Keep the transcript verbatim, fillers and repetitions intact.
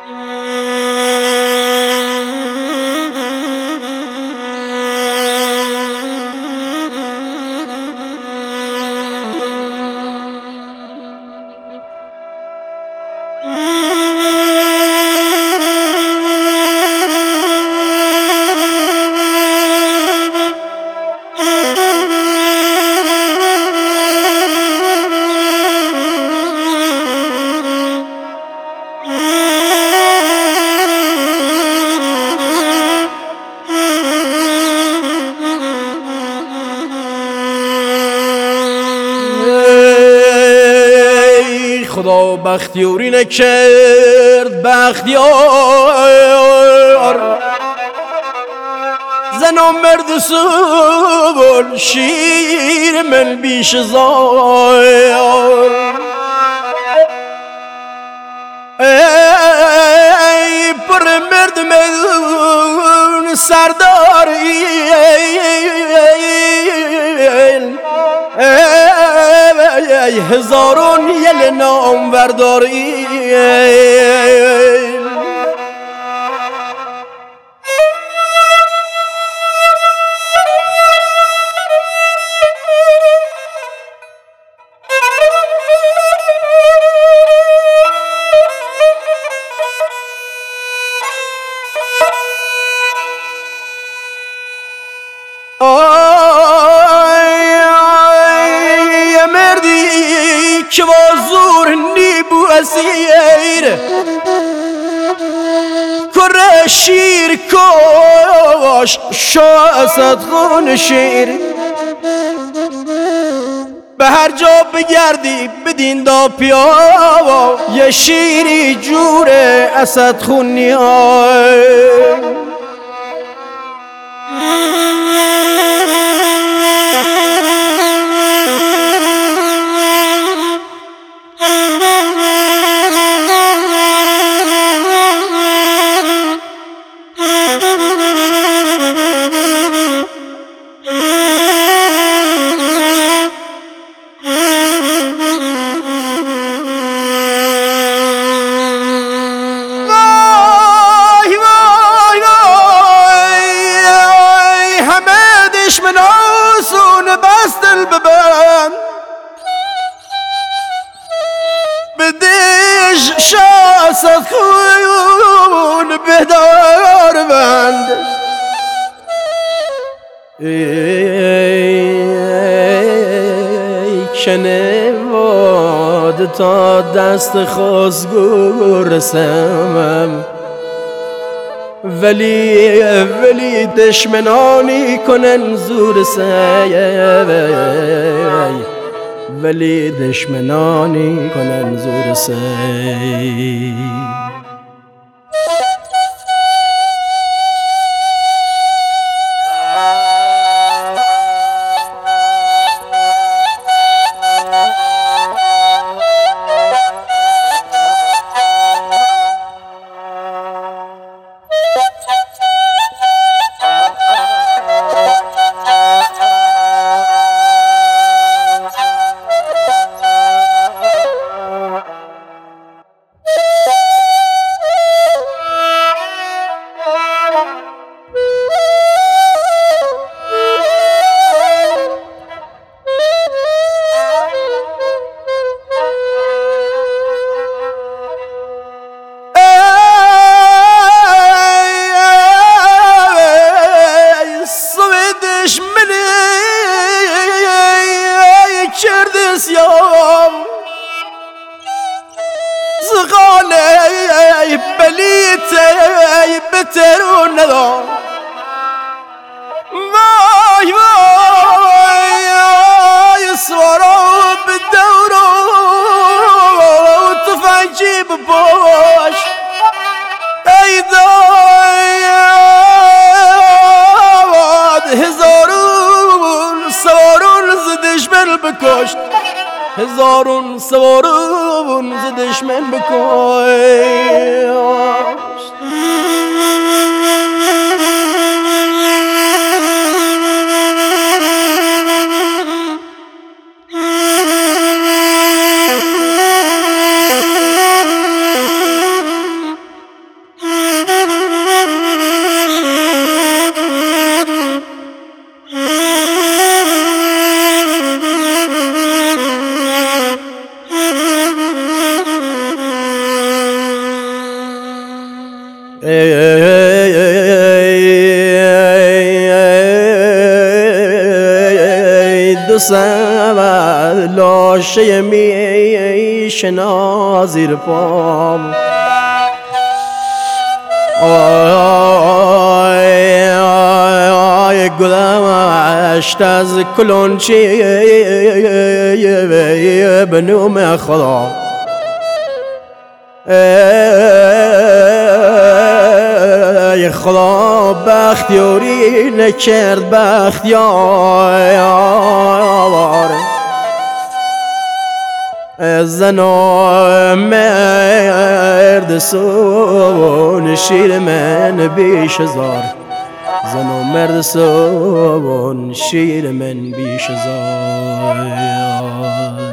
خدا بختیاری نکرد بختیار زن و مرد سول شیر من بیش زار ای پر مرد من سرداری ای هزارون یل نام برداری که با زور نیبو اسیر کره شیر کاش شاست خون شیر به هر جا بگردی بدین دا پیا یه شیری جور اسد خونی های دشمناسون بس دل ببند بدش شاست خون بهدار بند ای کنواد تا دست خواستگو رسمم ولی ولی دشمنانی کنن زور سی ولی دشمنانی کنن زور سی زغاله بلیته بترون ندار وای وای سوارا بدورو تفنجی بباش ای داد هزارون سوارون زدش بل بکشت هزارون سوارون ز دشمن بکشت دو سبد لاشه می شنا زیر پام آی آی گذشت از کلونچی به نوم خدا ای خدا بختیاری نکرد بختیار زن و مرد سون شیر من بیش هزار زن و مرد سون شیر من بیش هزار